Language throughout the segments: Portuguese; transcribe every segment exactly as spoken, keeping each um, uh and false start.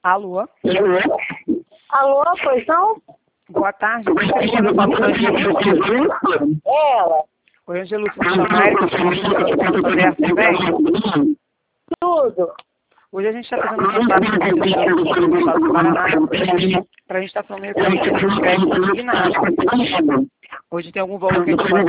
Alô? Alô, pois não? Boa tarde. Eu falo com a Angelúcia. Ela. Oi, Angelúcia. Meu nome é Érica. Tudo bem? Tudo. Hoje a gente está fazendo um contato com o do Estado do Paraná para a gente estar falando meio que a gente escreve consignado. Hoje tem algum valor que a gente pode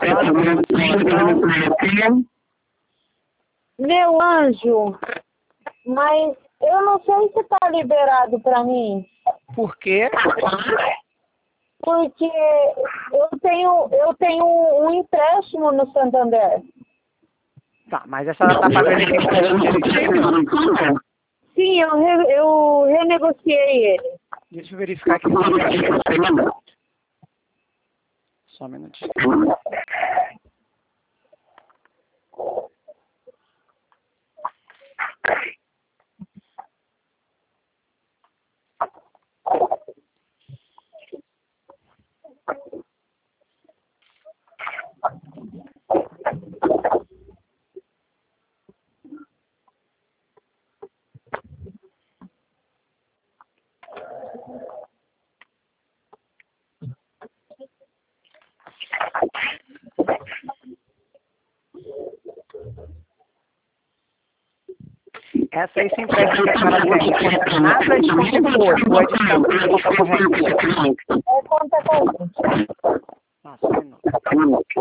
estar. Meu anjo, mas eu não sei se está liberado para mim. Por quê? Porque eu tenho, eu tenho um empréstimo no Santander. Tá, mas essa está pagando esse empréstimo direitinho? Sim, eu, re, eu renegociei ele. Deixa eu verificar aqui. Só um minutinho. Essa aí se empréstimo que a senhora tem. Nada de conta ou é de conta corrente? É conta corrente. Nossa, não.